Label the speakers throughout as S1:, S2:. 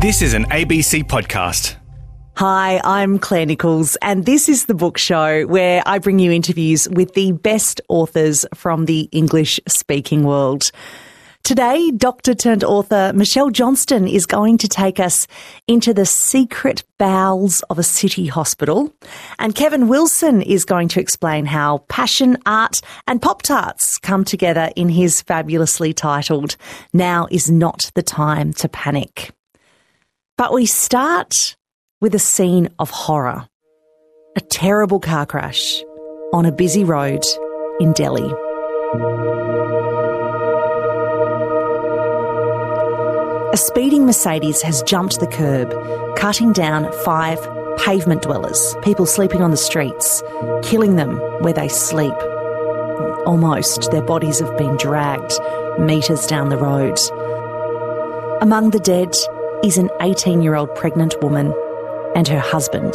S1: This is an ABC podcast.
S2: Hi, I'm Claire Nichols, and this is The Book Show, where I bring you interviews with the best authors from the English-speaking world. Today, doctor-turned-author Michelle Johnston is going to take us into the secret bowels of a city hospital, and Kevin Wilson is going to explain how passion, art and Pop-Tarts come together in his fabulously titled Now is Not the Time to Panic. But we start with a scene of horror. A terrible car crash on a busy road in Delhi. A speeding Mercedes has jumped the curb, cutting down 5 pavement dwellers, people sleeping on the streets, killing them where they sleep. Almost. Their bodies have been dragged metres down the road. Among the dead is an 18-year-old pregnant woman and her husband.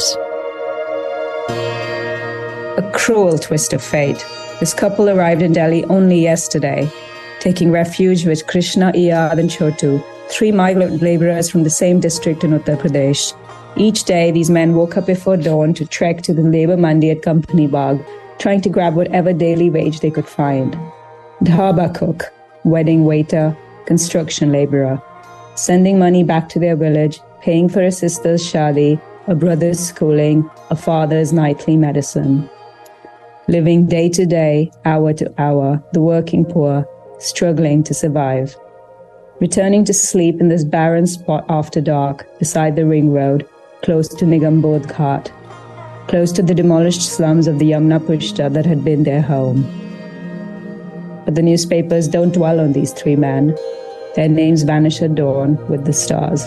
S3: A cruel twist of fate. This couple arrived in Delhi only yesterday, taking refuge with Krishna, Iyad and Chotu, 3 migrant labourers from the same district in Uttar Pradesh. Each day, these men woke up before dawn to trek to the labour mandi at Company Bagh, trying to grab whatever daily wage they could find. Dhaba cook, wedding waiter, construction labourer, sending money back to their village, paying for a sister's shadi, a brother's schooling, a father's nightly medicine. Living day to day, hour to hour, the working poor, struggling to survive. Returning to sleep in this barren spot after dark, beside the ring road, close to Nigambodh Ghat, close to the demolished slums of the Yamuna Pushta that had been their home. But the newspapers don't dwell on these 3 men. Their names vanish at dawn with the stars.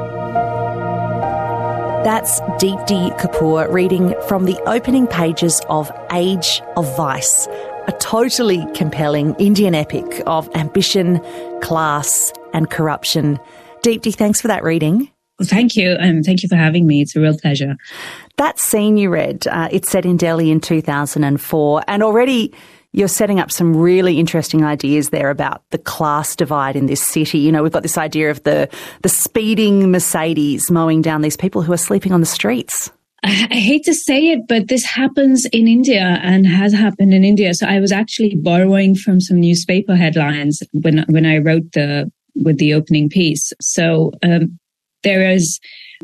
S2: That's Deepti Kapoor reading from the opening pages of Age of Vice, a totally compelling Indian epic of ambition, class and corruption. Deepti, thanks for that reading.
S3: Well, thank you, and thank you for having me. It's a real pleasure.
S2: That scene you read, it's set in Delhi in 2004, and already you're setting up some really interesting ideas there about the class divide in this city. You know, we've got this idea of the speeding Mercedes mowing down these people who are sleeping on the streets.
S3: I hate to say it, but this happens in India and has happened in India. So I was actually borrowing from some newspaper headlines when I wrote with the opening piece. So there is,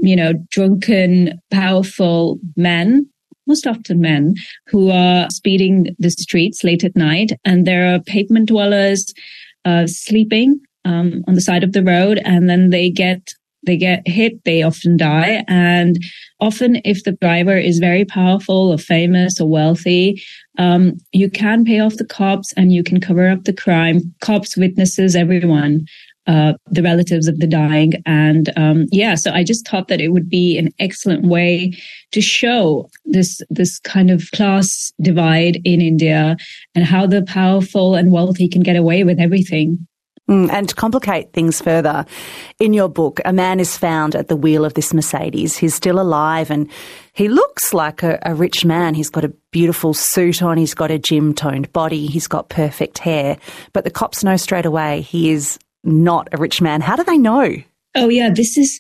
S3: drunken, powerful men, most often men, who are speeding the streets late at night, and there are pavement dwellers sleeping on the side of the road, and then they get hit, they often die. And often if the driver is very powerful or famous or wealthy, you can pay off the cops and you can cover up the crime. Cops, witnesses, everyone, the relatives of the dying. And so I just thought that it would be an excellent way to show this kind of class divide in India and how the powerful and wealthy can get away with everything.
S2: And to complicate things further, in your book, a man is found at the wheel of this Mercedes. He's still alive and he looks like a rich man. He's got a beautiful suit on, he's got a gym-toned body, he's got perfect hair. But the cops know straight away he is not a rich man. How do they know?
S3: Oh, yeah, this is...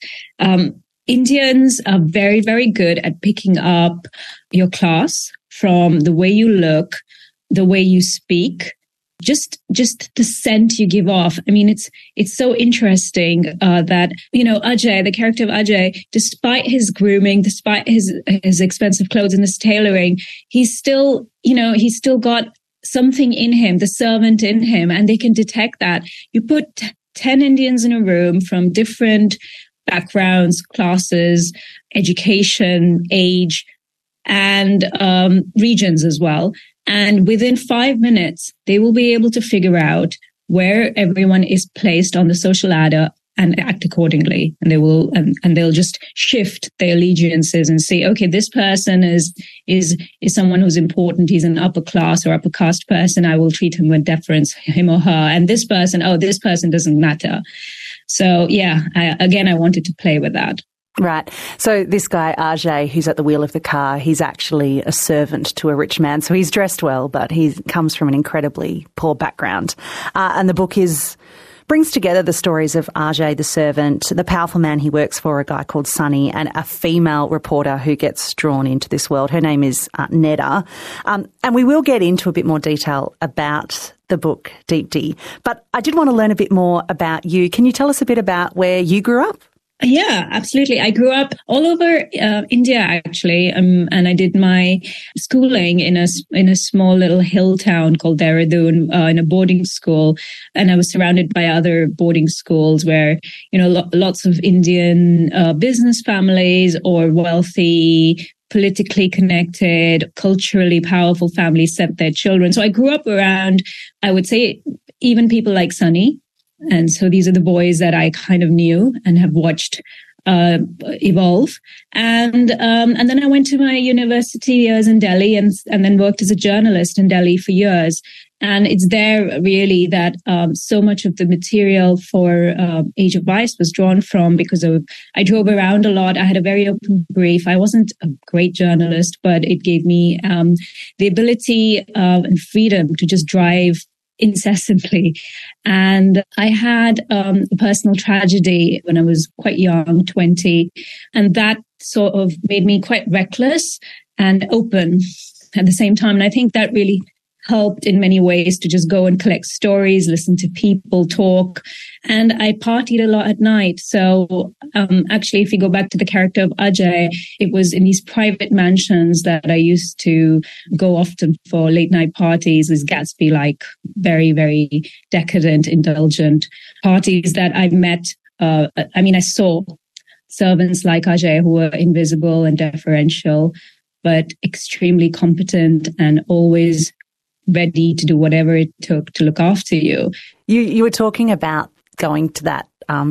S3: Indians are very, very good at picking up your class from the way you look, the way you speak, just the scent you give off. I mean, it's so interesting that, Ajay, the character of Ajay, despite his grooming, despite his expensive clothes and his tailoring, he's still got something in him, the servant in him, and they can detect that. You put 10 Indians in a room from different backgrounds, classes, education, age, and regions as well. And within 5 minutes, they will be able to figure out where everyone is placed on the social ladder and act accordingly. And they will, and they'll just shift their allegiances and say, okay, this person is someone who's important. He's an upper class or upper caste person. I will treat him with deference, him or her. And this person doesn't matter. So yeah, I wanted to play with that.
S2: Right. So this guy, Ajay, who's at the wheel of the car, he's actually a servant to a rich man. So he's dressed well, but he comes from an incredibly poor background. And the book is brings together the stories of Ajay, the servant, the powerful man he works for, a guy called Sunny, and a female reporter who gets drawn into this world. Her name is Neda. And we will get into a bit more detail about the book, Deepti. But I did want to learn a bit more about you. Can you tell us a bit about where you grew up?
S3: Yeah, absolutely. I grew up all over India, actually, and I did my schooling in a small little hill town called Dehradun, in a boarding school, and I was surrounded by other boarding schools where lots of Indian business families or wealthy, politically connected, culturally powerful families sent their children. So I grew up around, I would say, even people like Sunny. And so these are the boys that I kind of knew and have watched evolve. And then I went to my university years in Delhi and then worked as a journalist in Delhi for years. And it's there really that so much of the material for Age of Vice was drawn from, because I drove around a lot. I had a very open brief. I wasn't a great journalist, but it gave me the ability and freedom to just drive incessantly. And I had a personal tragedy when I was quite young, 20, and that sort of made me quite reckless and open at the same time. And I think that really helped in many ways to just go and collect stories, listen to people talk. And I partied a lot at night. So actually, if you go back to the character of Ajay, it was in these private mansions that I used to go often for late night parties, these Gatsby-like, very, very decadent, indulgent parties that I met. I saw servants like Ajay who were invisible and deferential, but extremely competent and always ready to do whatever it took to look after you.
S2: You were talking about going to that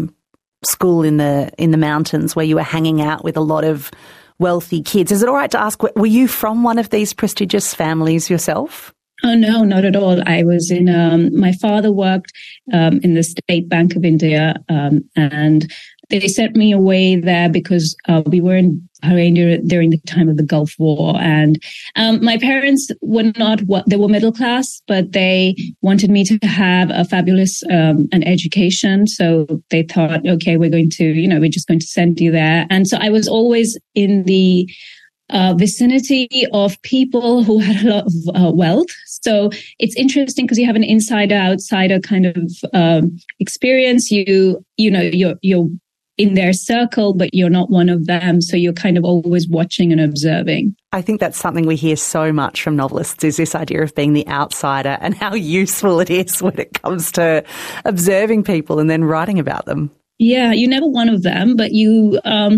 S2: school in the mountains where you were hanging out with a lot of wealthy kids. Is it all right to ask, were you from one of these prestigious families yourself?
S3: Oh, no, not at all. I was in, my father worked in the State Bank of India, and they sent me away there because we were in Bahrain during the time of the Gulf War. And my parents were they were middle class, but they wanted me to have a fabulous an education. So they thought, okay, we're just going to send you there. And so I was always in the vicinity of people who had a lot of wealth. So it's interesting because you have an insider-outsider kind of experience. You're in their circle, but you're not one of them. So you're kind of always watching and observing.
S2: I think that's something we hear so much from novelists, is this idea of being the outsider and how useful it is when it comes to observing people and then writing about them.
S3: Yeah, you're never one of them, but you're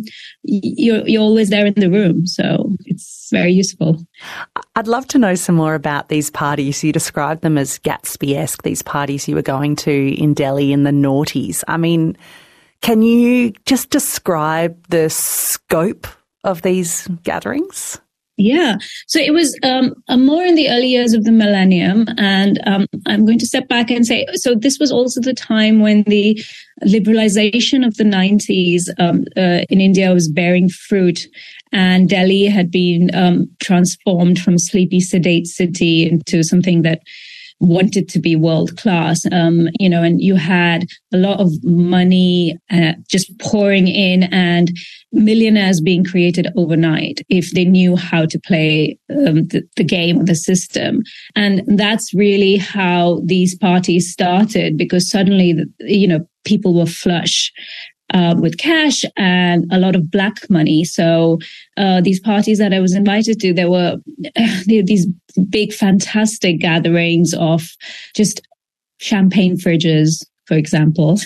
S3: always there in the room. So it's very useful.
S2: I'd love to know some more about these parties. You described them as Gatsby-esque, these parties you were going to in Delhi in the noughties. I mean, can you just describe the scope of these gatherings?
S3: Yeah. So it was more in the early years of the millennium. And I'm going to step back and say, so this was also the time when the liberalization of the 90s in India was bearing fruit. And Delhi had been transformed from a sleepy, sedate city into something that wanted to be world class, and you had a lot of money just pouring in and millionaires being created overnight if they knew how to play the game or the system. And that's really how these parties started, because suddenly, people were flush with cash and a lot of black money. So these parties that I was invited to, there were these big, fantastic gatherings of just champagne fridges, for example,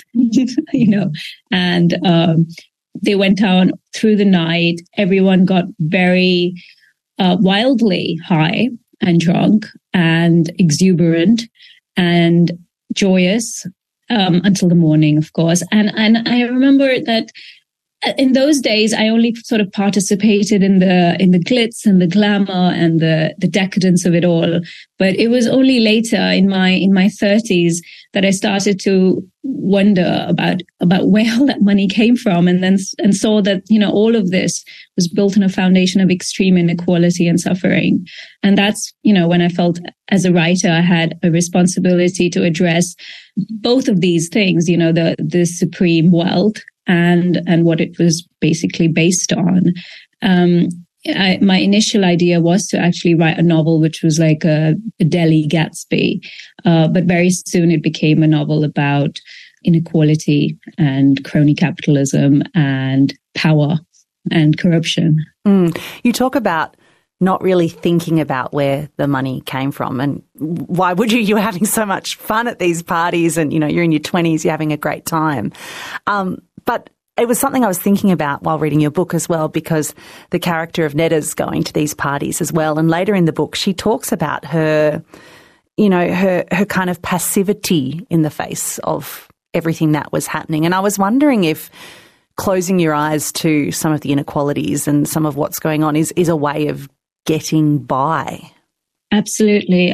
S3: and they went on through the night. Everyone got very wildly high and drunk and exuberant and joyous. Until the morning, of course. And I remember that in those days, I only sort of participated in the glitz and the glamour and the decadence of it all. But it was only later in my 30s that I started to wonder about where all that money came from, and saw that, you know, all of this was built on a foundation of extreme inequality and suffering. And that's, you know, when I felt as a writer I had a responsibility to address both of these things, you know, the supreme wealth and what it was basically based on. My initial idea was to actually write a novel, which was like a Delhi Gatsby. But very soon it became a novel about inequality and crony capitalism and power and corruption.
S2: You talk about not really thinking about where the money came from. And why would you? You're having so much fun at these parties and, you know, you're in your 20s, you're having a great time. But it was something I was thinking about while reading your book as well, because the character of Neda's going to these parties as well. And later in the book, she talks about her, you know, her kind of passivity in the face of everything that was happening. And I was wondering if closing your eyes to some of the inequalities and some of what's going on is a way of getting by.
S3: Absolutely.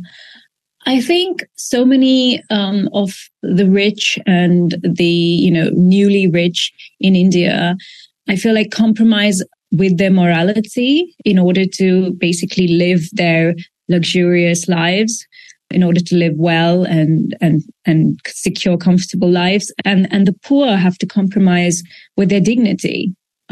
S3: I think so many of the rich and the, you know, newly rich in India, I feel like compromise with their morality in order to basically live their luxurious lives, in order to live well and secure comfortable lives. And the poor have to compromise with their dignity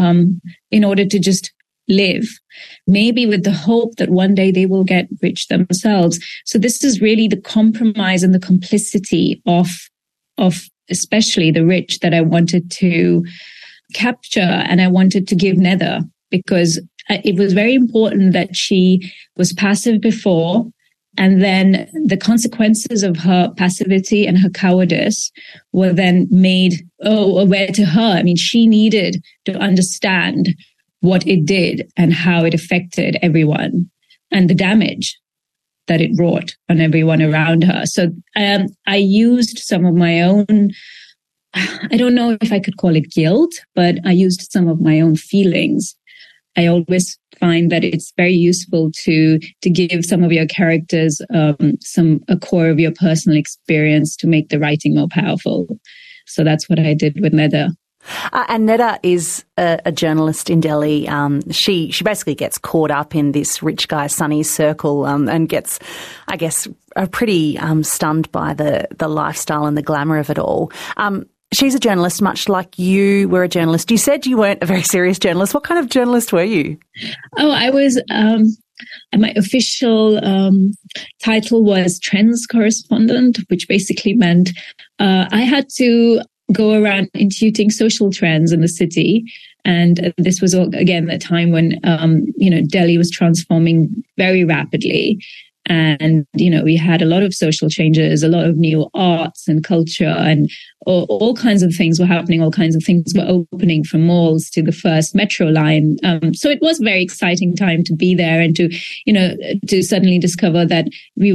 S3: in order to just live, maybe with the hope that one day they will get rich themselves. So this is really the compromise and the complicity of especially the rich that I wanted to capture, and I wanted to give Neda, because it was very important that she was passive before, and then the consequences of her passivity and her cowardice were then made aware to her. I mean, she needed to understand what it did and how it affected everyone and the damage that it wrought on everyone around her. So I used some of my own, I don't know if I could call it guilt, but I used some of my own feelings. I always find that it's very useful to give some of your characters a core of your personal experience to make the writing more powerful. So that's what I did with Neda.
S2: And Neda is a journalist in Delhi. She basically gets caught up in this rich guy Sunny's circle and gets, I guess, pretty stunned by the lifestyle and the glamour of it all. She's a journalist, much like you were a journalist. You said you weren't a very serious journalist. What kind of journalist were you?
S3: Oh, I was... my official title was Trends Correspondent, which basically meant I had to go around intuiting social trends in the city. And this was, again, the time when, Delhi was transforming very rapidly. And, you know, we had a lot of social changes, a lot of new arts and culture, and all kinds of things were happening. All kinds of things were opening, from malls to the first metro line. So it was a very exciting time to be there and to suddenly discover that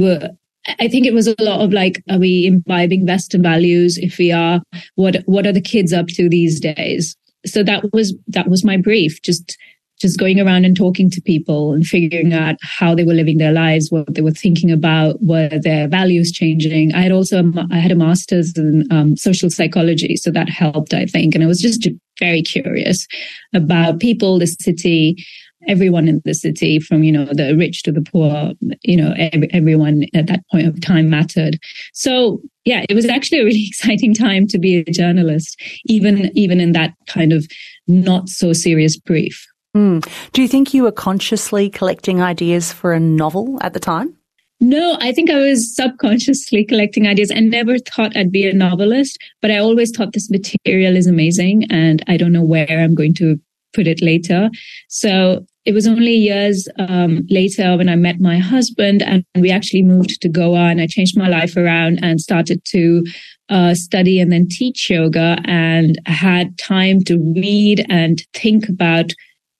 S3: I think it was a lot of like, are we imbibing Western values? If we are, what are the kids up to these days? So that was my brief, just going around and talking to people and figuring out how they were living their lives, what they were thinking about, were their values changing. I had a master's in social psychology, so that helped, I think. And I was just very curious about people, the city, everyone in the city, from, you know, the rich to the poor, you know, everyone at that point of time mattered. So yeah, it was actually a really exciting time to be a journalist, even in that kind of not so serious brief.
S2: Do you think you were consciously collecting ideas for a novel at the time?
S3: No, I think I was subconsciously collecting ideas. I never thought I'd be a novelist, but I always thought this material is amazing and I don't know where I'm going to put it later. So it was only years later when I met my husband and we actually moved to Goa, and I changed my life around and started to study and then teach yoga, and had time to read and think about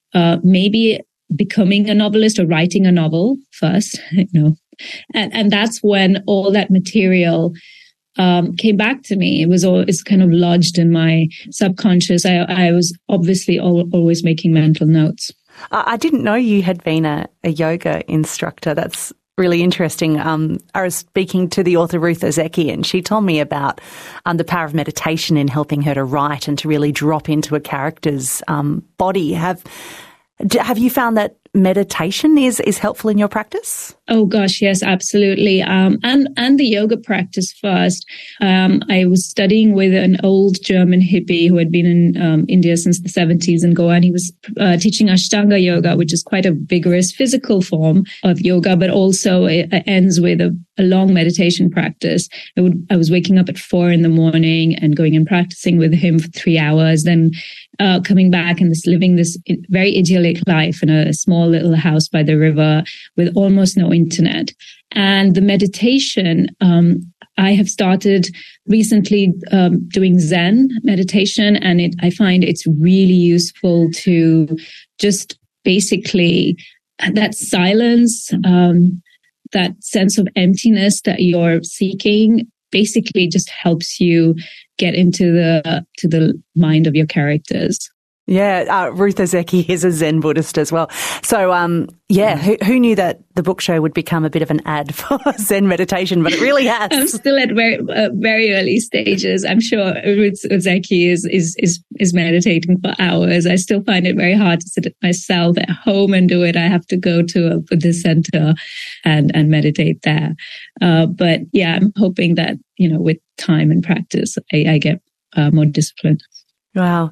S3: maybe becoming a novelist or writing a novel first, you know. And that's when all that material came back to me. It's kind of lodged in my subconscious. I was obviously always making mental notes.
S2: I didn't know you had been a yoga instructor. That's really interesting. I was speaking to the author Ruth Ozeki, and she told me about the power of meditation in helping her to write and to really drop into a character's body. Have you found that meditation is helpful in your practice?
S3: Oh gosh, yes, absolutely. And the yoga practice first. I was studying with an old German hippie who had been in India since the 70s in Goa, and he was teaching Ashtanga yoga, which is quite a vigorous physical form of yoga, but also it ends with a long meditation practice. I was waking up at 4 a.m. and going and practicing with him for 3 hours, then coming back and living this very idyllic life in a small little house by the river with almost no internet. And the meditation, I have started recently doing Zen meditation, and I find it's really useful to just basically that silence, that sense of emptiness that you're seeking, basically just helps you get into the mind of your characters.
S2: Yeah, Ruth Ozeki is a Zen Buddhist as well. So, who knew that the book show would become a bit of an ad for Zen meditation, but it really has.
S3: I'm still at very early stages. I'm sure Ruth Ozeki is meditating for hours. I still find it very hard to sit at myself at home and do it. I have to go to a Buddhist center and meditate there. But yeah, I'm hoping that, with time and practice, I get more disciplined.
S2: Wow.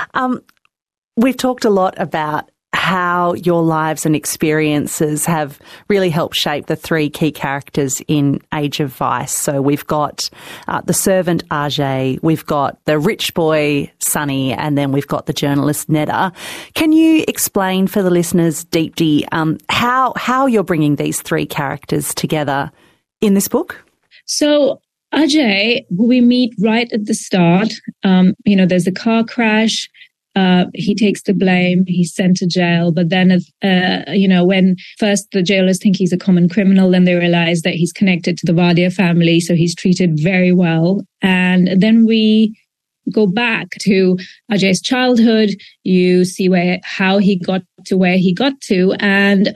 S2: We've talked a lot about how your lives and experiences have really helped shape the 3 key characters in Age of Vice. So we've got the servant Ajay, we've got the rich boy Sunny, and then we've got the journalist Neda. Can you explain for the listeners, Deepti, how you're bringing these 3 characters together in this book?
S3: So Ajay, who we meet right at the start, there's the car crash. He takes the blame. He's sent to jail. But then, when first the jailers think he's a common criminal, then they realize that he's connected to the Wadia family. So he's treated very well. And then we go back to Ajay's childhood. You see how he got to where he got to. And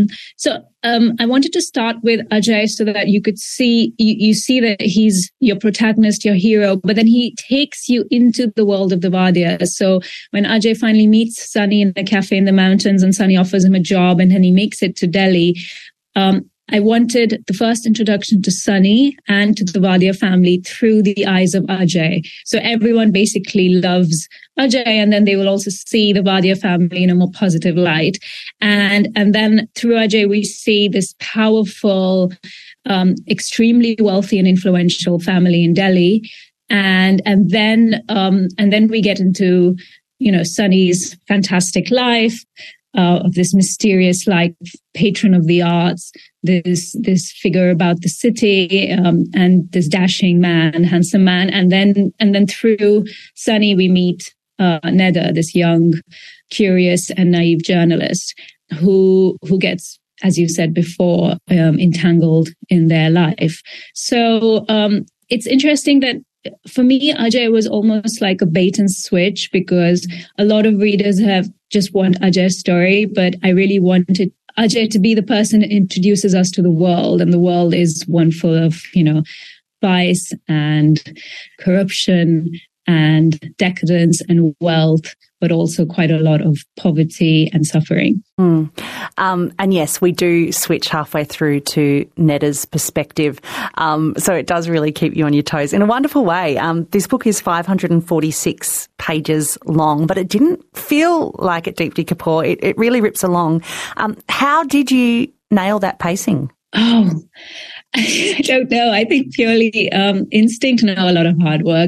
S3: I wanted to start with Ajay so that you could see, you see that he's your protagonist, your hero, but then he takes you into the world of the Wadia. So when Ajay finally meets Sunny in a cafe in the mountains and Sunny offers him a job and then he makes it to Delhi, I wanted the first introduction to Sunny and to the Wadia family through the eyes of Ajay. So everyone basically loves Ajay, and then they will also see the Wadia family in a more positive light. And then through Ajay, we see this powerful, extremely wealthy and influential family in Delhi. And then we get into, Sunny's fantastic life, of this mysterious, patron of the arts, this figure about the city, and this dashing man, handsome man, and then through Sunny we meet Neda, this young, curious, and naive journalist who gets, as you said before, entangled in their life. So it's interesting that. For me, Ajay was almost like a bait and switch, because a lot of readers just want Ajay's story, but I really wanted Ajay to be the person that introduces us to the world, and the world is one full of, vice and corruption and decadence and wealth, but also quite a lot of poverty and suffering.
S2: And yes, we do switch halfway through to Neda's perspective. So it does really keep you on your toes in a wonderful way. This book is 546 pages long, but it didn't feel like it, Deepti Kapoor. It really rips along. How did you nail that pacing?
S3: Oh, I don't know. I think purely instinct, now a lot of hard work.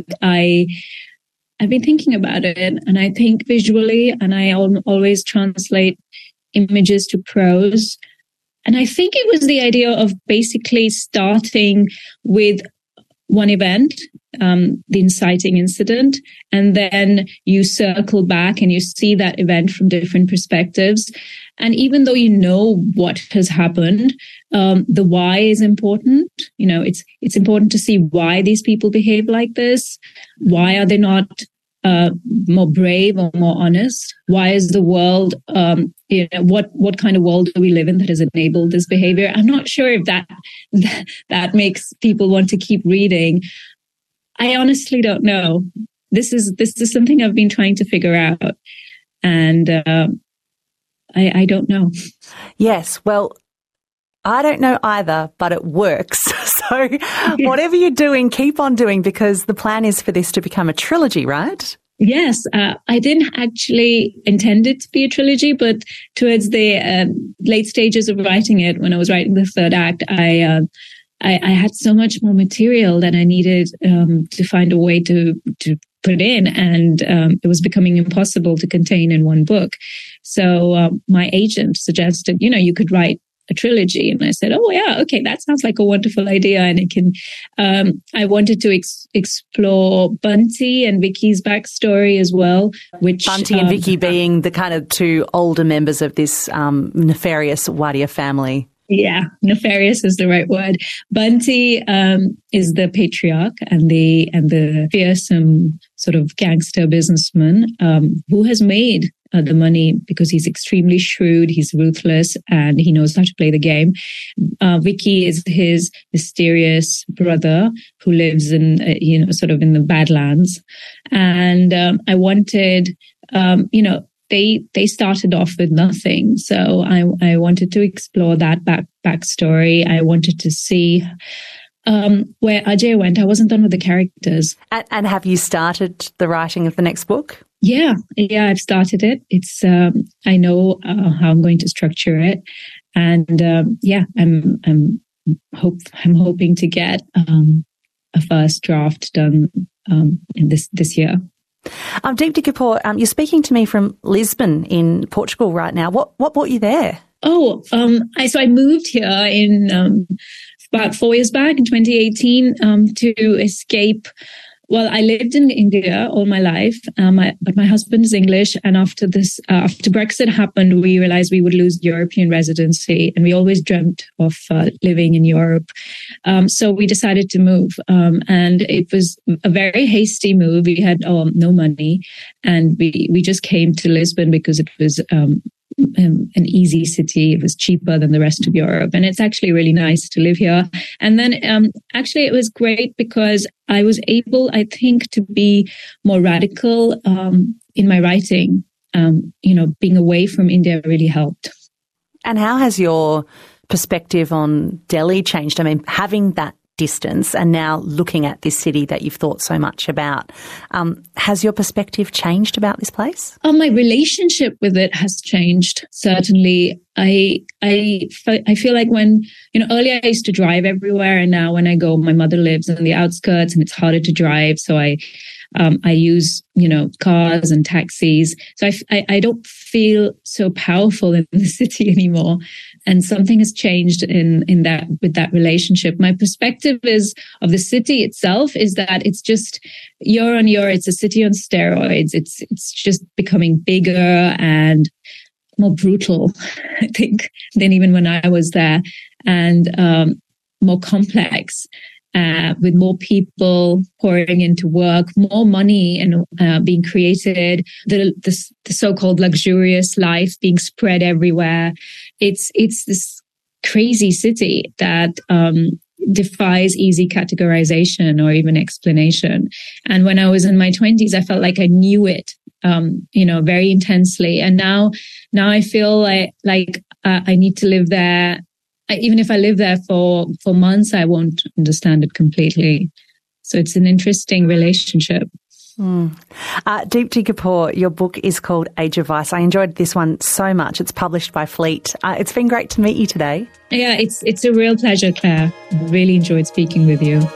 S3: I've been thinking about it, and I think visually, and I always translate images to prose. And I think it was the idea of basically starting with one event, the inciting incident, and then you circle back and you see that event from different perspectives. And even though you know what has happened, the why is important. It's important to see why these people behave like this. Why are they not more brave or more honest? Why is the world, what kind of world do we live in that has enabled this behavior? I'm not sure if that makes people want to keep reading. I honestly don't know. This is something I've been trying to figure out, and I don't know.
S2: Yes, well, I don't know either, but it works. So whatever you're doing, keep on doing, because the plan is for this to become a trilogy, right?
S3: Yes, I didn't actually intend it to be a trilogy, but towards the late stages of writing it, when I was writing the third act, I had so much more material that I needed to find a way to put in, and it was becoming impossible to contain in one book. So my agent suggested, you could write a trilogy, and I said, "Oh yeah, okay, that sounds like a wonderful idea." And it can. I wanted to explore Bunty and Vicky's backstory as well. Which
S2: Bunty and Vicky being the kind of two older members of this nefarious Wadia family.
S3: Yeah, nefarious is the right word. Bunty is the patriarch and the fearsome sort of gangster businessman who has made the money because he's extremely shrewd, he's ruthless, and he knows how to play the game. Vicky is his mysterious brother who lives in sort of in the Badlands, and I wanted They started off with nothing. So I wanted to explore that backstory. I wanted to see where Ajay went. I wasn't done with the characters.
S2: And have you started the writing of the next book?
S3: Yeah, I've started it. It's I know how I'm going to structure it, and I'm hoping to get a first draft done in this year.
S2: Deepti Kapoor, you're speaking to me from Lisbon in Portugal right now. What brought you there?
S3: Oh, I moved here in about 4 years back in 2018 to escape. Well, I lived in India all my life, but my husband is English. And after Brexit happened, we realized we would lose European residency. And we always dreamt of living in Europe. So we decided to move. And it was a very hasty move. We had no money. And we just came to Lisbon because it was an easy city. It was cheaper than the rest of Europe. And it's actually really nice to live here. And then actually it was great because I was able, I think, to be more radical in my writing. Being away from India really helped.
S2: And how has your perspective on Delhi changed? I mean, having that distance and now looking at this city that you've thought so much about, has your perspective changed about this place?
S3: My relationship with it has changed. Certainly, I feel like when, earlier I used to drive everywhere, and now when I go, my mother lives on the outskirts and it's harder to drive. So I use, cars and taxis. So I don't feel so powerful in the city anymore. And something has changed in that, with that relationship. My perspective of the city itself is that it's just year on year, it's a city on steroids. It's just becoming bigger and more brutal, I think, than even when I was there, and more complex. With more people pouring into work, more money and being created, the so-called luxurious life being spread everywhere. It's this crazy city that defies easy categorization or even explanation. And when I was in my 20s, I felt like I knew it, very intensely. And now I feel like I need to live there. Even if I live there for months, I won't understand it completely. So it's an interesting relationship.
S2: Deepti Kapoor, your book is called Age of Vice. I enjoyed this one so much. It's published by Fleet. It's been great to meet you today.
S3: Yeah, it's a real pleasure, Claire. I really enjoyed speaking with you.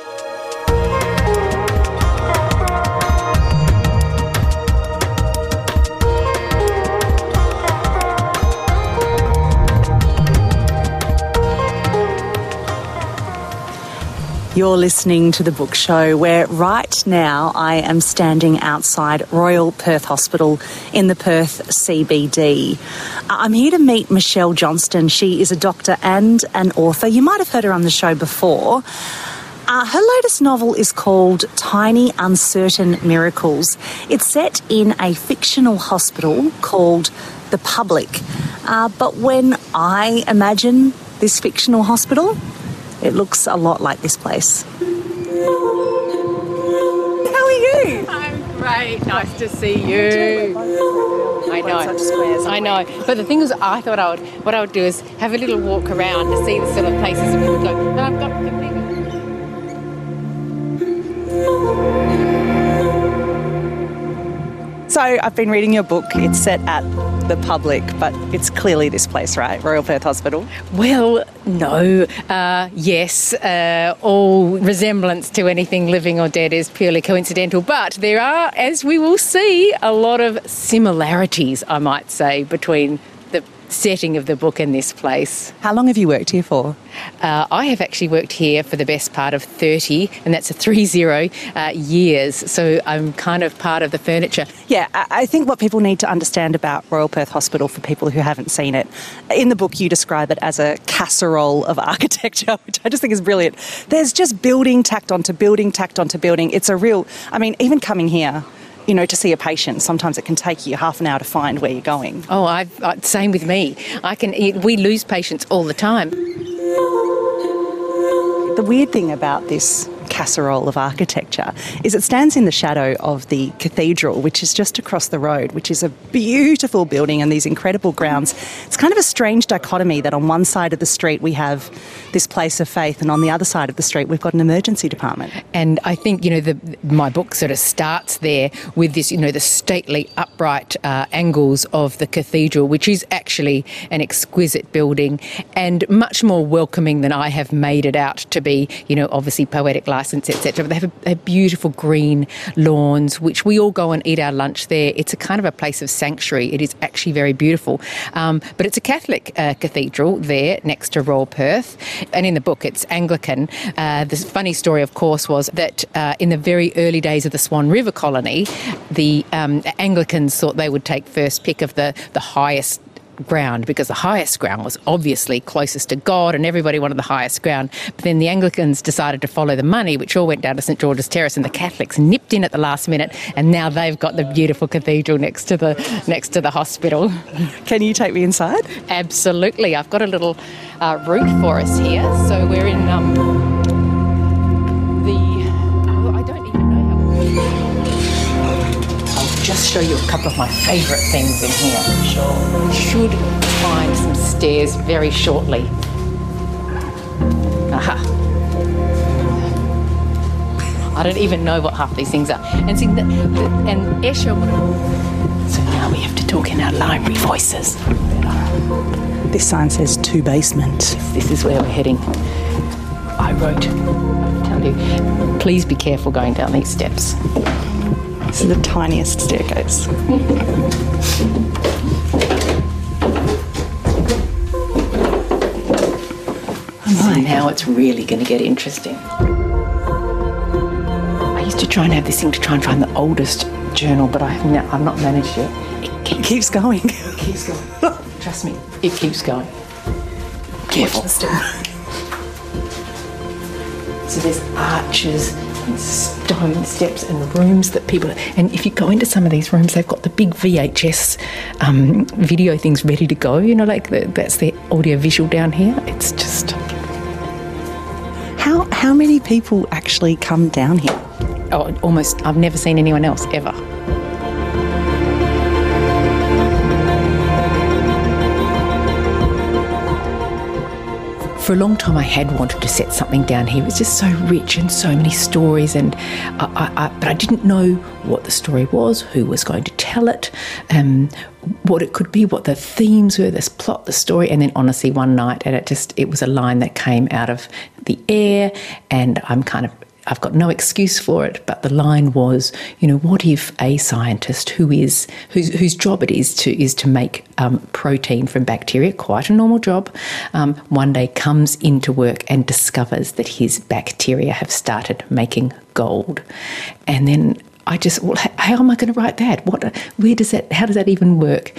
S2: You're listening to The Book Show, where right now I am standing outside Royal Perth Hospital in the Perth CBD. I'm here to meet Michelle Johnston. She is a doctor and an author. You might have heard her on the show before. Her latest novel is called Tiny Uncertain Miracles. It's set in a fictional hospital called The Public. But when I imagine this fictional hospital, it looks a lot like this place. How are you?
S4: I'm great. Nice to see you. I know. But the thing is, I thought what I would do is have a little walk around to see the sort of places that we would go. And I've got
S2: So I've been reading your book. It's set at The Public, but it's clearly this place, right? Royal Perth Hospital.
S4: Well, no. Yes, all resemblance to anything living or dead is purely coincidental. But there are, as we will see, a lot of similarities, I might say, between the setting of the book and this place.
S2: How long have you worked here for?
S4: I have actually worked here for the best part of 30, and that's a 30 years. So I'm kind of part of the furniture.
S2: Yeah, I think what people need to understand about Royal Perth Hospital, for people who haven't seen it, in the book you describe it as a casserole of architecture, which I just think is brilliant. There's just building tacked onto building tacked onto building. It's a real, I mean, even coming here, you know, to see a patient, sometimes it can take you half an hour to find where you're going.
S4: Oh, same with me. We lose patients all the time.
S2: The weird thing about this casserole of architecture is it stands in the shadow of the cathedral, which is just across the road, which is a beautiful building and these incredible grounds. It's kind of a strange dichotomy that on one side of the street we have this place of faith and on the other side of the street we've got an emergency department.
S4: And I think, you know, my book sort of starts there with this, you know, the stately upright angles of the cathedral, which is actually an exquisite building and much more welcoming than I have made it out to be, you know, obviously poetic license, etc. But they have beautiful green lawns, which we all go and eat our lunch there. It's a kind of a place of sanctuary. It is actually very beautiful. But it's a Catholic cathedral there next to Royal Perth. And in the book, it's Anglican. The funny story, of course, was that in the very early days of the Swan River colony, the Anglicans thought they would take first pick of the highest ground, because the highest ground was obviously closest to God and everybody wanted the highest ground. But then the Anglicans decided to follow the money, which all went down to St George's Terrace, and the Catholics nipped in at the last minute, and now they've got the beautiful cathedral next to the hospital.
S2: Can you take me inside?
S4: Absolutely. I've got a little route for us here. So we're in I don't even know how. I'll just show you a couple of my favourite things in here. Sure. We should find some stairs very shortly. Aha. I don't even know what half these things are. And see, and Escher. So now we have to talk in our library voices.
S2: This sign says 2 basement.
S4: This is where we're heading. I wrote, tell you, please be careful going down these steps.
S2: This is the tiniest staircase.
S4: So now it's really going to get interesting. I used to try and have this thing to try and find the oldest journal, but I've not managed yet.
S2: It keeps going.
S4: It keeps going. Trust me, it keeps going. Careful. So there's arches and stone steps and rooms that people... And if you go into some of these rooms, they've got the big VHS video things ready to go. You know, like that's their audio visual down here. It's just...
S2: How many people actually come down here?
S4: Oh, almost. I've never seen anyone else, ever. For a long time I had wanted to set something down here. It was just so rich and so many stories, and but I didn't know what the story was, who was going to tell it, what it could be, what the themes were, this plot, the story. And then honestly one night, and it was a line that came out of the air, and I've got no excuse for it, but the line was, you know, what if a scientist whose job it is to make protein from bacteria, quite a normal job, one day comes into work and discovers that his bacteria have started making gold. And then I just, well, how am I going to write that? How does that even work?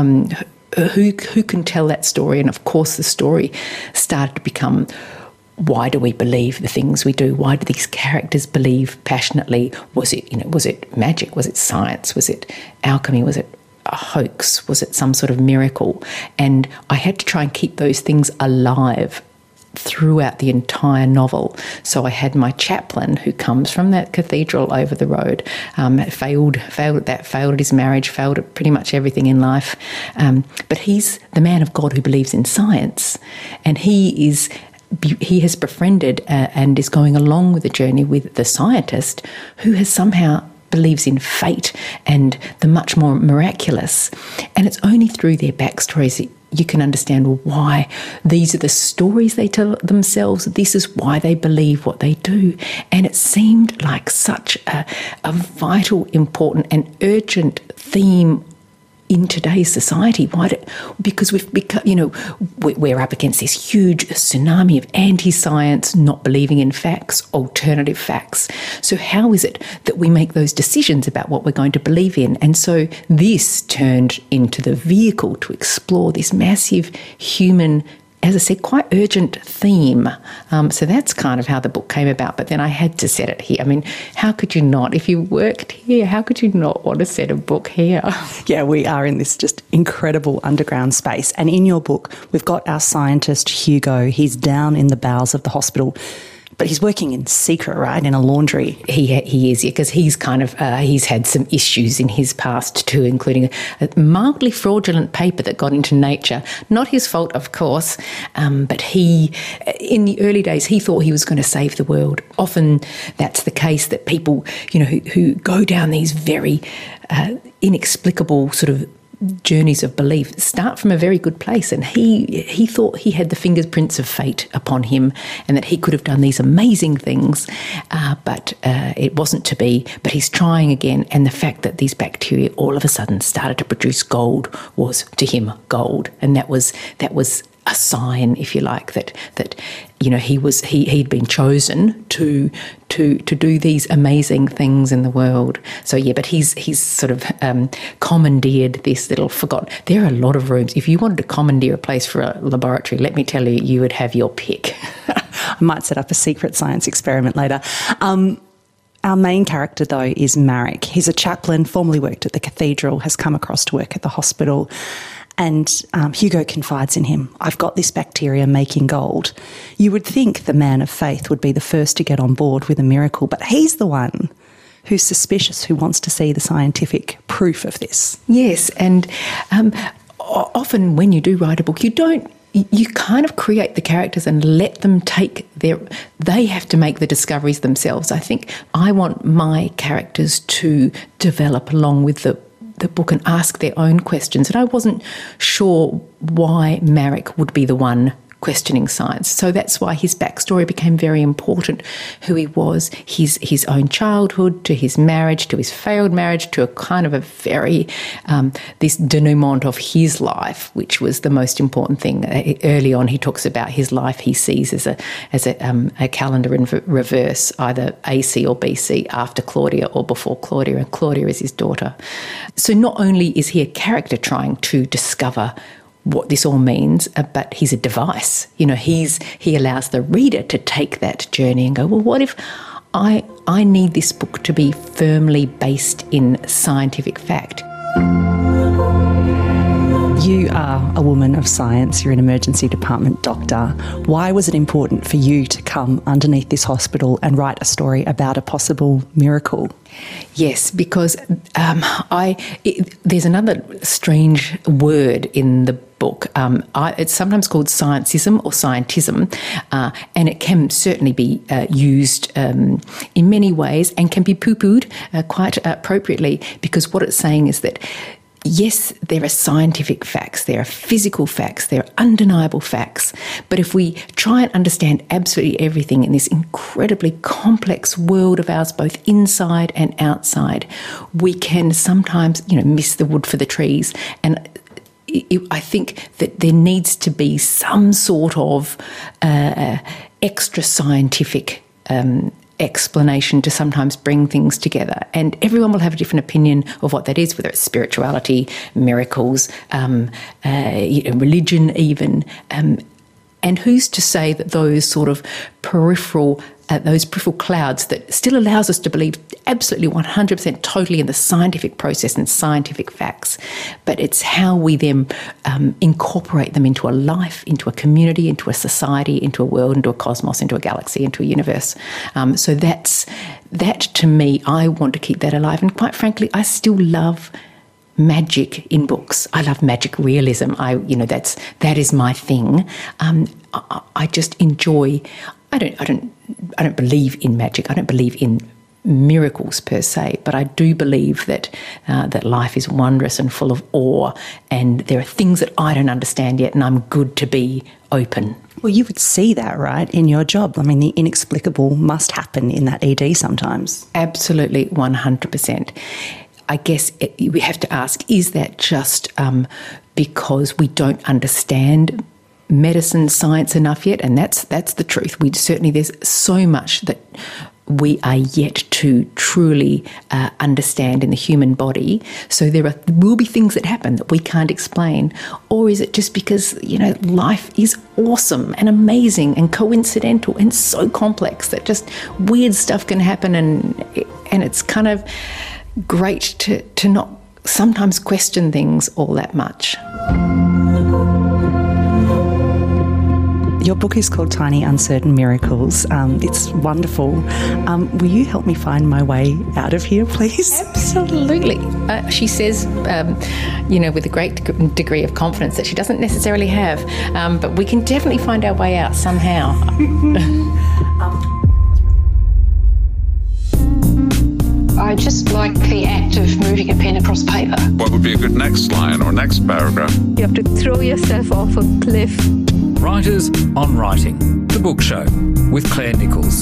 S4: Who can tell that story? And of course the story started to become, why do we believe the things we do? Why do these characters believe passionately? Was it magic? Was it science? Was it alchemy? Was it a hoax? Was it some sort of miracle? And I had to try and keep those things alive throughout the entire novel. So I had my chaplain, who comes from that cathedral over the road, failed at his marriage, failed at pretty much everything in life. But he's the man of God who believes in science, and he has befriended and is going along with the journey with the scientist who has somehow believes in fate and the much more miraculous. And it's only through their backstories that you can understand why these are the stories they tell themselves. This is why they believe what they do. And it seemed like such a vital, important and urgent theme in today's society. Because we've become, we're up against this huge tsunami of anti-science, not believing in facts, alternative facts. So how is it that we make those decisions about what we're going to believe in? And so this turned into the vehicle to explore this massive human, as I said, quite urgent theme. So that's kind of how the book came about. But then I had to set it here. I mean, how could you not? If you worked here, how could you not want to set a book here?
S2: Yeah, we are in this just incredible underground space. And in your book, we've got our scientist, Hugo. He's down in the bowels of the hospital, but he's working in secret, right, in a laundry.
S4: He is, yeah, because he's kind of, he's had some issues in his past too, including a mildly fraudulent paper that got into Nature. Not his fault, of course, but he, in the early days, he thought he was going to save the world. Often that's the case, that people, who go down these very inexplicable sort of journeys of belief start from a very good place, and he thought he had the fingerprints of fate upon him and that he could have done these amazing things, but it wasn't to be. But he's trying again, and the fact that these bacteria all of a sudden started to produce gold was to him gold, and that was a sign, if you like, that he'd been chosen to do these amazing things in the world. So yeah, but he's sort of commandeered this little There are a lot of rooms. If you wanted to commandeer a place for a laboratory, let me tell you, you would have your pick.
S2: I might set up a secret science experiment later. Our main character, though, is Marek. He's a chaplain, formerly worked at the cathedral, has come across to work at the hospital. And Hugo confides in him, I've got this bacteria making gold. You would think the man of faith would be the first to get on board with a miracle, but he's the one who's suspicious, who wants to see the scientific proof of this.
S4: Yes, and often when you do write a book, you kind of create the characters and let them they have to make the discoveries themselves. I think I want my characters to develop along with the book and ask their own questions. And I wasn't sure why Marek would be the one questioning science. So that's why his backstory became very important, who he was, his own childhood, to his marriage, to his failed marriage, to a kind of a very, this denouement of his life, which was the most important thing. Early on, he talks about his life he sees as a calendar in reverse, either AC or BC, after Claudia or before Claudia, and Claudia is his daughter. So not only is he a character trying to discover what this all means, but he's a device. He allows the reader to take that journey and go, well, what if I need this book to be firmly based in scientific fact?
S2: You are a woman of science. You're an emergency department doctor. Why was it important for you to come underneath this hospital and write a story about a possible miracle?
S4: Yes, because there's another strange word in the book. It's sometimes called sciencism or scientism, and it can certainly be used in many ways and can be poo-pooed quite appropriately, because what it's saying is that yes, there are scientific facts, there are physical facts, there are undeniable facts. But if we try and understand absolutely everything in this incredibly complex world of ours, both inside and outside, we can sometimes, miss the wood for the trees. And I think that there needs to be some sort of extra scientific explanation to sometimes bring things together. And everyone will have a different opinion of what that is, whether it's spirituality, miracles, religion even. And who's to say that those sort of peripheral clouds that still allows us to believe absolutely 100% totally in the scientific process and scientific facts, but it's how we then incorporate them into a life, into a community, into a society, into a world, into a cosmos, into a galaxy, into a universe. So that to me, I want to keep that alive. And quite frankly, I still love magic in books. I love magic realism. That is my thing. I just enjoy. I don't believe in magic. I don't believe in miracles per se, but I do believe that life is wondrous and full of awe, and there are things that I don't understand yet, and I'm good to be open.
S2: Well, you would see that, right, in your job. I mean, the inexplicable must happen in that ED sometimes.
S4: Absolutely, 100%. I guess we have to ask, is that just because we don't understand medicine, science enough yet? And that's the truth. There's so much that we are yet to truly understand in the human body. So there will be things that happen that we can't explain. Or is it just because, life is awesome and amazing and coincidental and so complex that just weird stuff can happen, and it's kind of great to not sometimes question things all that much. Your book is called Tiny Uncertain Miracles. It's wonderful. Will you help me find my way out of here, please? Absolutely. She says, with a great degree of confidence that she doesn't necessarily have, but we can definitely find our way out somehow.
S5: I just like the act of moving a pen across paper.
S6: What would be a good next line or next paragraph?
S7: You have to throw yourself off a cliff.
S8: Writers on Writing, the book show with Claire Nichols.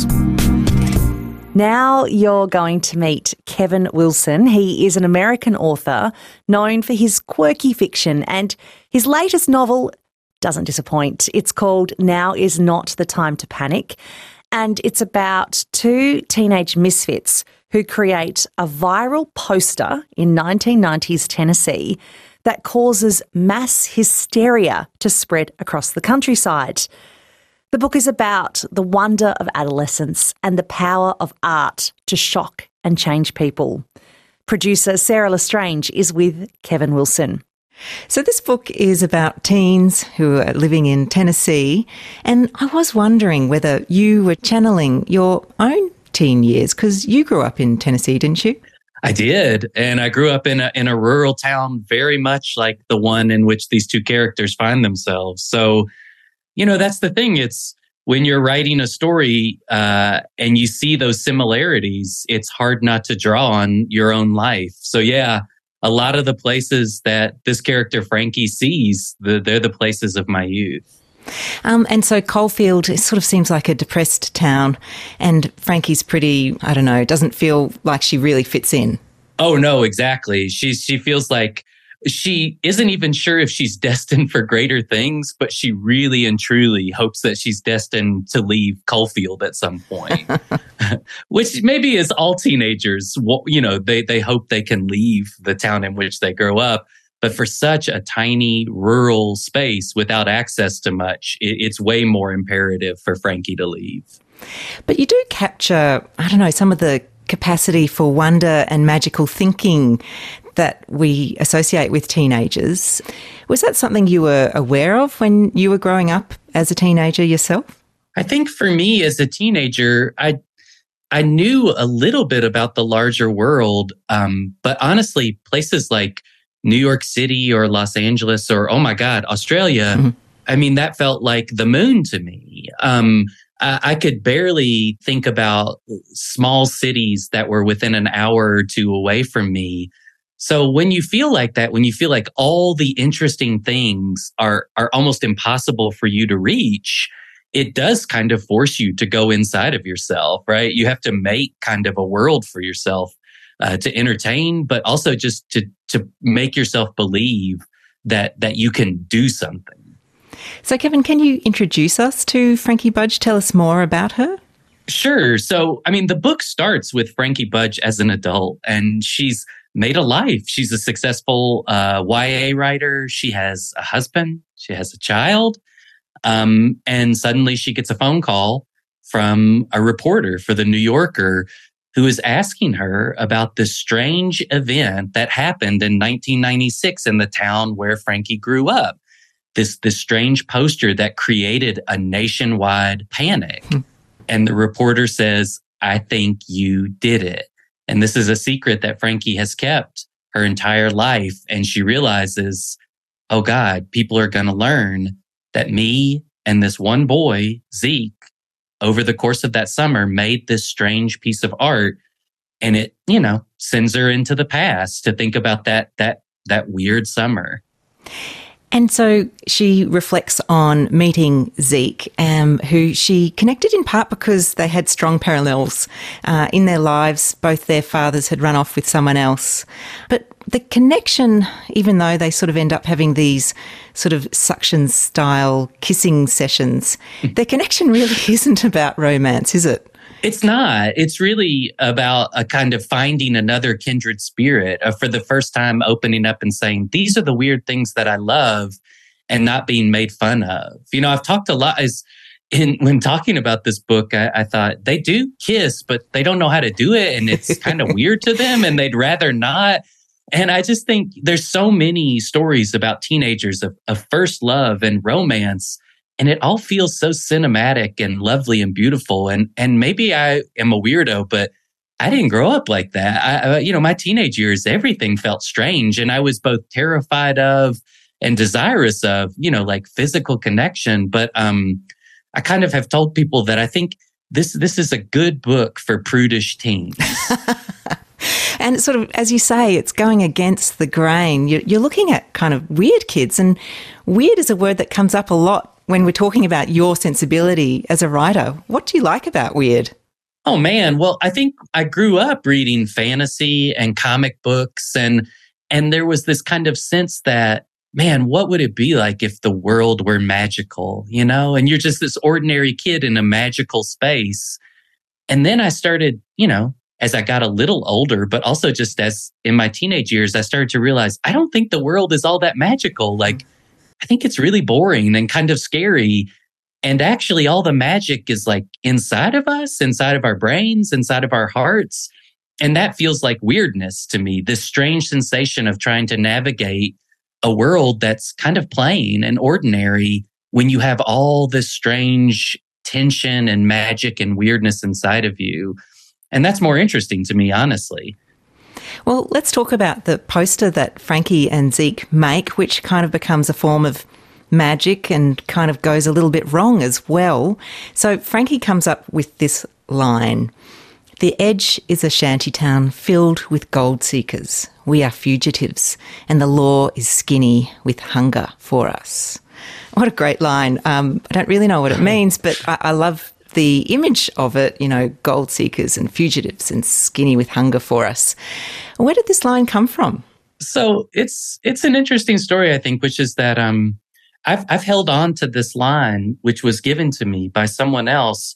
S2: Now you're going to meet Kevin Wilson. He is an American author known for his quirky fiction, and his latest novel doesn't disappoint. It's called Now Is Not the Time to Panic, and it's about two teenage misfits who create a viral poster in 1990s Tennessee that causes mass hysteria to spread across the countryside. The book is about the wonder of adolescence and the power of art to shock and change people. Producer Sarah Lestrange is with Kevin Wilson.
S9: So this book is about teens who are living in Tennessee, and I was wondering whether you were channeling your own teen years, because you grew up in Tennessee, didn't you?
S10: I did. And I grew up in a rural town, very much like the one in which these two characters find themselves. So, that's the thing. It's when you're writing a story and you see those similarities, it's hard not to draw on your own life. So, yeah, a lot of the places that this character Frankie sees, they're the places of my youth.
S9: And so Coalfield sort of seems like a depressed town, and Frankie's pretty, doesn't feel like she really fits in.
S10: Oh, no, exactly. She feels like she isn't even sure if she's destined for greater things, but she really and truly hopes that she's destined to leave Coalfield at some point, which maybe is all teenagers. They hope they can leave the town in which they grow up. But for such a tiny rural space without access to much, it's way more imperative for Frankie to leave.
S9: But you do capture, some of the capacity for wonder and magical thinking that we associate with teenagers. Was that something you were aware of when you were growing up as a teenager yourself?
S10: I think for me as a teenager, I knew a little bit about the larger world, but honestly, places like New York City or Los Angeles or, oh my God, Australia, mm-hmm. I mean, that felt like the moon to me. I could barely think about small cities that were within an hour or two away from me. So when you feel like that, when you feel like all the interesting things are almost impossible for you to reach, it does kind of force you to go inside of yourself, right? You have to make kind of a world for yourself to entertain, but also just to make yourself believe that you can do something.
S9: So, Kevin, can you introduce us to Frankie Budge? Tell us more about her.
S10: Sure. So, I mean, the book starts with Frankie Budge as an adult, and she's made a life. She's a successful YA writer. She has a husband. She has a child. And suddenly she gets a phone call from a reporter for the New Yorker who is asking her about this strange event that happened in 1996 in the town where Frankie grew up. This strange poster that created a nationwide panic. And the reporter says, "I think you did it." And this is a secret that Frankie has kept her entire life. And she realizes, oh God, people are going to learn that me and this one boy, Zeke, over the course of that summer made this strange piece of art. And it, sends her into the past to think about that weird summer.
S9: And so she reflects on meeting Zeke, who she connected in part because they had strong parallels in their lives. Both their fathers had run off with someone else. But the connection, even though they sort of end up having these sort of suction-style kissing sessions, their connection really isn't about romance, is it?
S10: It's not. It's really about a kind of finding another kindred spirit, for the first time opening up and saying, these are the weird things that I love, and not being made fun of. I've talked a lot when talking about this book, I thought they do kiss, but they don't know how to do it. And it's kind of weird to them and they'd rather not. And I just think there's so many stories about teenagers of first love and romance. And it all feels so cinematic and lovely and beautiful. And maybe I am a weirdo, but I didn't grow up like that. My teenage years, everything felt strange. And I was both terrified of and desirous of, like physical connection. But I kind of have told people that I think this is a good book for prudish teens.
S9: And sort of, as you say, it's going against the grain. You're looking at kind of weird kids. And weird is a word that comes up a lot when we're talking about your sensibility as a writer. What do you like about weird?
S10: Oh, man. Well, I think I grew up reading fantasy and comic books. And there was this kind of sense that, man, what would it be like if the world were magical, And you're just this ordinary kid in a magical space. And then I started, as I got a little older, but also just as in my teenage years, I started to realize I don't think the world is all that magical. Like, I think it's really boring and kind of scary. And actually, all the magic is like inside of us, inside of our brains, inside of our hearts. And that feels like weirdness to me, this strange sensation of trying to navigate a world that's kind of plain and ordinary when you have all this strange tension and magic and weirdness inside of you. And that's more interesting to me, honestly.
S9: Well, let's talk about the poster that Frankie and Zeke make, which kind of becomes a form of magic and kind of goes a little bit wrong as well. So Frankie comes up with this line: "The Edge is a shantytown filled with gold seekers. We are fugitives, and the law is skinny with hunger for us." What a great line. I don't really know what it means, but I love the image of it, gold seekers and fugitives and skinny with hunger for us. Where did this line come from?
S10: So it's an interesting story, I think, which is that I've held on to this line, which was given to me by someone else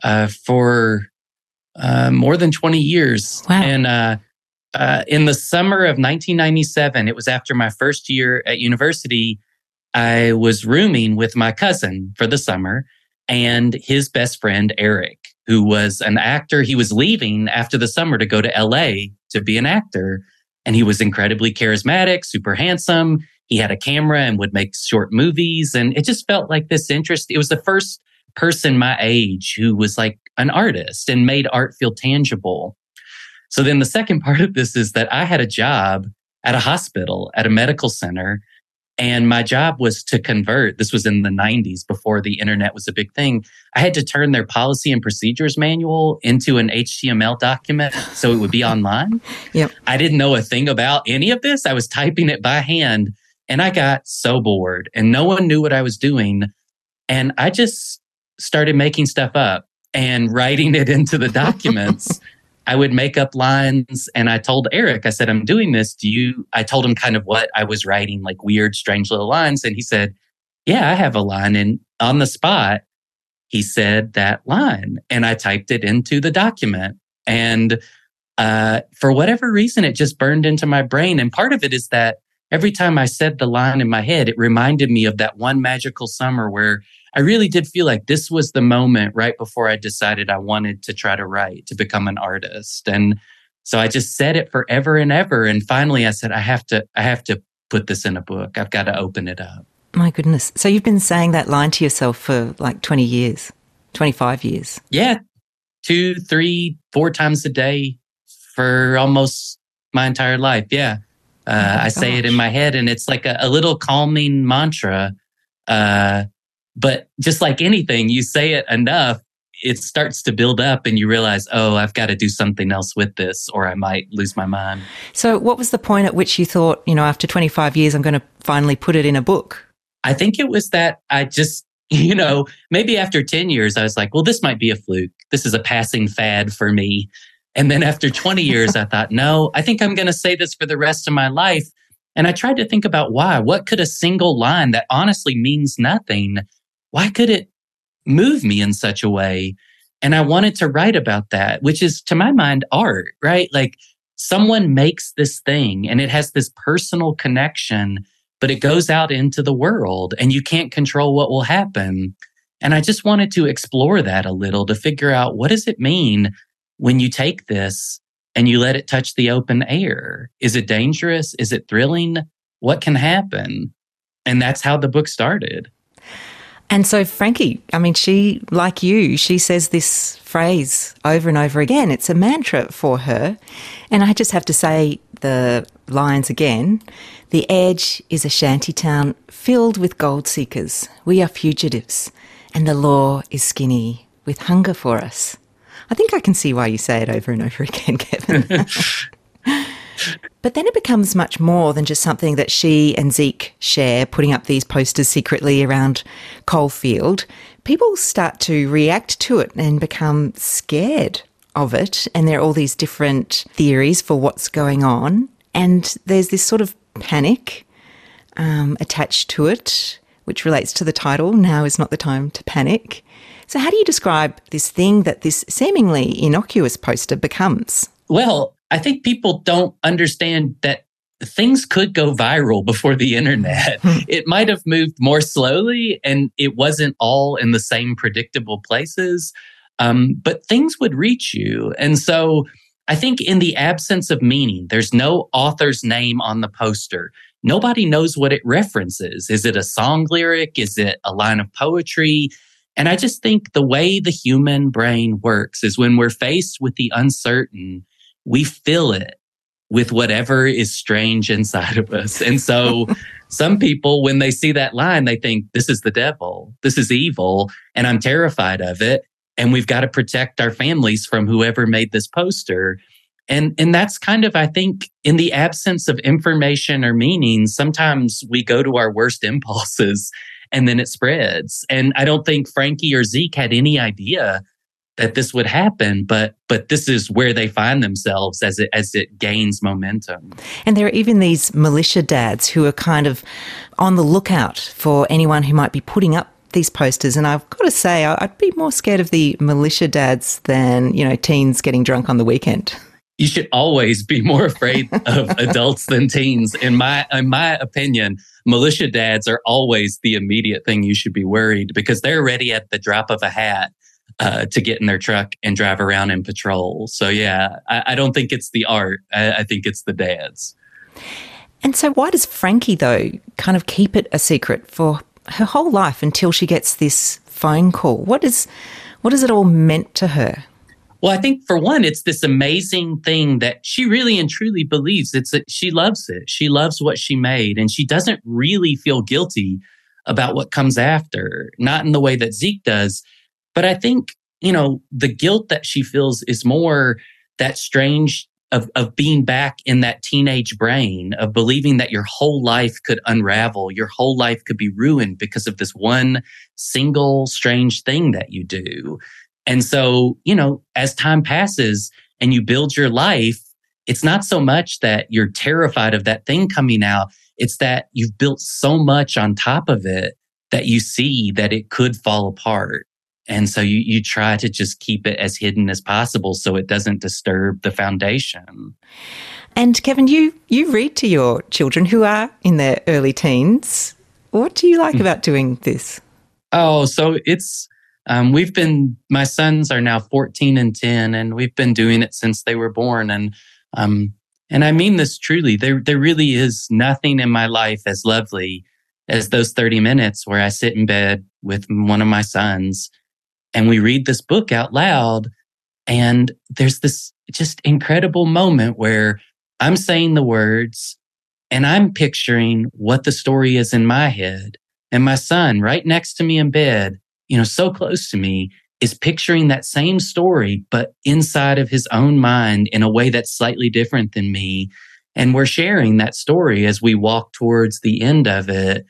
S10: for more than 20 years.
S9: Wow.
S10: And in the summer of 1997, it was after my first year at university, I was rooming with my cousin for the summer and his best friend, Eric, who was an actor. He was leaving after the summer to go to LA to be an actor. And he was incredibly charismatic, super handsome. He had a camera and would make short movies. And it just felt like this interest. It was the first person my age who was like an artist and made art feel tangible. So then the second part of this is that I had a job at a hospital, at a medical center. And my job was to convert. This was in the 90s before the internet was a big thing. I had to turn their policy and procedures manual into an HTML document so it would be online.
S9: Yep.
S10: I didn't know a thing about any of this. I was typing it by hand and I got so bored and no one knew what I was doing. And I just started making stuff up and writing it into the documents. I would make up lines and I told Eric, I said, I'm doing this. I told him kind of what I was writing, like weird, strange little lines. And he said, yeah, I have a line. And on the spot, he said that line and I typed it into the document. And for whatever reason, it just burned into my brain. And part of it is that every time I said the line in my head, it reminded me of that one magical summer where I really did feel like this was the moment right before I decided I wanted to try to write, to become an artist. And so I just said it forever and ever. And finally I said, I have to put this in a book. I've got to open it up.
S9: My goodness. So you've been saying that line to yourself for like 20 years, 25 years.
S10: Yeah. 2, 3, 4 times a day for almost my entire life. Yeah. I say it in my head and it's like a little calming mantra. But just like anything, you say it enough, it starts to build up and you realize, oh, I've got to do something else with this or I might lose my mind.
S9: So what was the point at which you thought, after 25 years, I'm going to finally put it in a book?
S10: I think it was that I just, maybe after 10 years, I was like, well, this might be a fluke. This is a passing fad for me. And then after 20 years, I thought, no, I think I'm going to say this for the rest of my life. And I tried to think about why. What could a single line that honestly means nothing, why could it move me in such a way? And I wanted to write about that, which is, to my mind, art, right? Like someone makes this thing and it has this personal connection, but it goes out into the world and you can't control what will happen. And I just wanted to explore that a little to figure out, what does it mean when you take this and you let it touch the open air? Is it dangerous? Is it thrilling? What can happen? And that's how the book started.
S9: And so Frankie, she, like you, she says this phrase over and over again. It's a mantra for her. And I just have to say the lines again. The edge is a shanty town filled with gold seekers. We are fugitives. And the law is skinny with hunger for us. I think I can see why you say it over and over again, Kevin. But then it becomes much more than just something that she and Zeke share, putting up these posters secretly around Coalfield. People start to react to it and become scared of it. And there are all these different theories for what's going on. And there's this sort of panic attached to it, which relates to the title, Now is Not the Time to Panic. So how do you describe this thing that this seemingly innocuous poster becomes?
S10: Well, I think people don't understand that things could go viral before the internet. It might have moved more slowly and it wasn't all in the same predictable places, but things would reach you. And so I think in the absence of meaning, there's no author's name on the poster. Nobody knows what it references. Is it a song lyric? Is it a line of poetry? And I just think the way the human brain works is when we're faced with the uncertain, we fill it with whatever is strange inside of us. And so some people, when they see that line, they think, this is the devil, this is evil, and I'm terrified of it. And we've got to protect our families from whoever made this poster. And that's kind of, I think, in the absence of information or meaning, sometimes we go to our worst impulses and then it spreads. And I don't think Frankie or Zeke had any idea that this would happen, but this is where they find themselves as it gains momentum.
S9: And there are even these militia dads who are kind of on the lookout for anyone who might be putting up these posters. And I've got to say, I'd be more scared of the militia dads than, teens getting drunk on the weekend.
S10: You should always be more afraid of adults than teens. In my opinion, militia dads are always the immediate thing you should be worried, because they're ready at the drop of a hat to get in their truck and drive around and patrol. So yeah, I don't think it's the art. I think it's the dads.
S9: And so why does Frankie, though, kind of keep it a secret for her whole life until she gets this phone call? What is it all meant to her?
S10: Well, I think for one, it's this amazing thing that she really and truly believes. It's that she loves it. She loves what she made, and she doesn't really feel guilty about what comes after, not in the way that Zeke does. But I think, the guilt that she feels is more that strange of being back in that teenage brain, of believing that your whole life could unravel, your whole life could be ruined because of this one single strange thing that you do. And so, as time passes and you build your life, it's not so much that you're terrified of that thing coming out. It's that you've built so much on top of it that you see that it could fall apart. And so you try to just keep it as hidden as possible so it doesn't disturb the foundation.
S9: And Kevin, you read to your children who are in their early teens. What do you like about doing this?
S10: Oh, so it's, my sons are now 14 and 10, and we've been doing it since they were born. And I mean this truly, there really is nothing in my life as lovely as those 30 minutes where I sit in bed with one of my sons and we read this book out loud. And there's this just incredible moment where I'm saying the words and I'm picturing what the story is in my head. And my son right next to me in bed, so close to me, is picturing that same story, but inside of his own mind in a way that's slightly different than me. And we're sharing that story as we walk towards the end of it.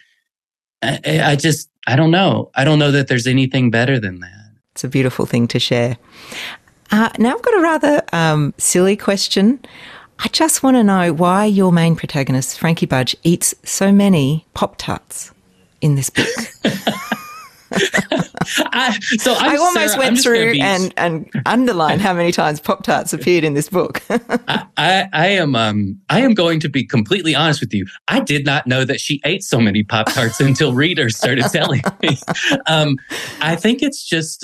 S10: I don't know. I don't know that there's anything better than that.
S9: It's a beautiful thing to share. Now I've got a rather silly question. I just want to know why your main protagonist, Frankie Budge, eats so many Pop-Tarts in this book. I almost went through and underlined how many times Pop-Tarts appeared in this book.
S10: I am going to be completely honest with you. I did not know that she ate so many Pop-Tarts until readers started telling me. I think it's just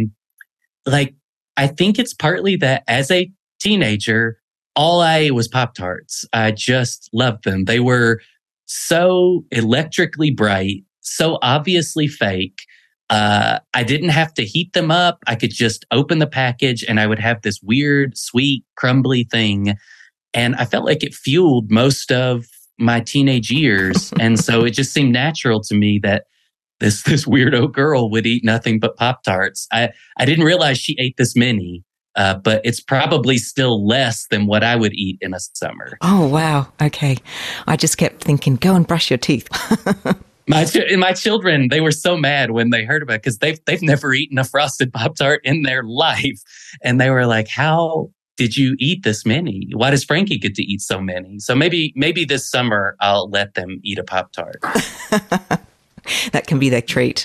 S10: I think it's partly that as a teenager, all I ate was Pop-Tarts. I just loved them. They were so electrically bright, so obviously fake. I didn't have to heat them up. I could just open the package and I would have this weird, sweet, crumbly thing. And I felt like it fueled most of my teenage years. And so it just seemed natural to me that this weirdo girl would eat nothing but Pop-Tarts. I didn't realize she ate this many, but it's probably still less than what I would eat in a summer.
S9: Oh, wow. Okay. I just kept thinking, go and brush your teeth.
S10: My children, they were so mad when they heard about it because they've never eaten a Frosted Pop-Tart in their life. And they were like, how did you eat this many? Why does Frankie get to eat so many? So maybe this summer I'll let them eat a Pop-Tart.
S9: That can be their treat.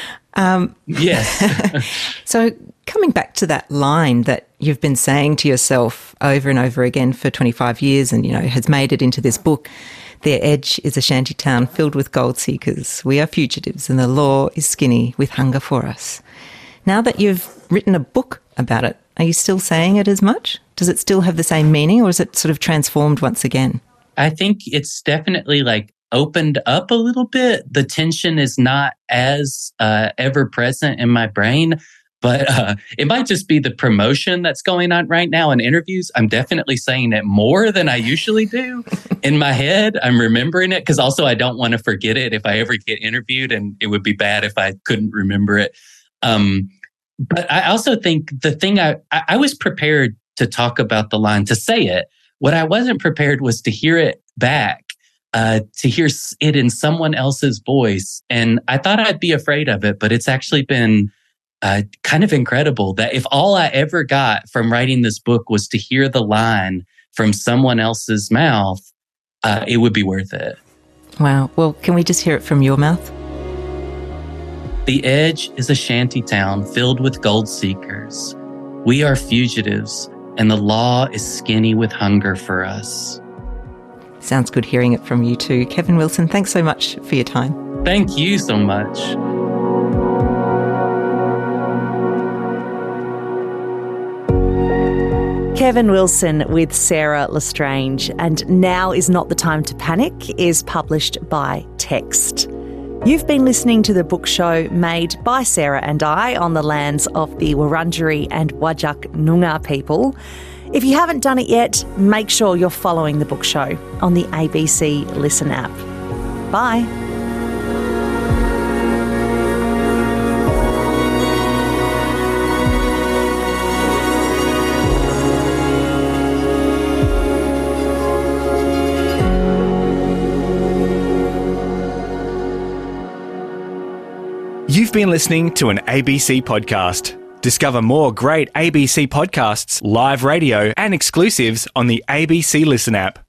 S10: Yes.
S9: So coming back to that line that you've been saying to yourself over and over again for 25 years and, has made it into this book, their edge is a shanty town filled with gold seekers. We are fugitives and the law is skinny with hunger for us. Now that you've written a book about it, are you still saying it as much? Does it still have the same meaning or is it sort of transformed once again?
S10: I think it's definitely opened up a little bit. The tension is not as ever present in my brain, but it might just be the promotion that's going on right now in interviews. I'm definitely saying it more than I usually do. In my head, I'm remembering it because also I don't want to forget it if I ever get interviewed, and it would be bad if I couldn't remember it. But I also think the thing I was prepared to talk about the line, to say it. What I wasn't prepared was to hear it back. To hear it in someone else's voice. And I thought I'd be afraid of it, but it's actually been kind of incredible that if all I ever got from writing this book was to hear the line from someone else's mouth, it would be worth it.
S9: Wow. Well, can we just hear it from your mouth?
S10: The Edge is a shanty town filled with gold seekers. We are fugitives, and the law is skinny with hunger for us.
S9: Sounds good hearing it from you too. Kevin Wilson, thanks so much for your time.
S10: Thank you so much.
S2: Kevin Wilson with Sarah Lestrange, and Now Is Not the Time to Panic is published by Text. You've been listening to The Book Show, made by Sarah and I on the lands of the Wurundjeri and Whadjuk Noongar people. If you haven't done it yet, make sure you're following The Book Show on the ABC Listen app. Bye.
S1: You've been listening to an ABC podcast. Discover more great ABC podcasts, live radio, and exclusives on the ABC Listen app.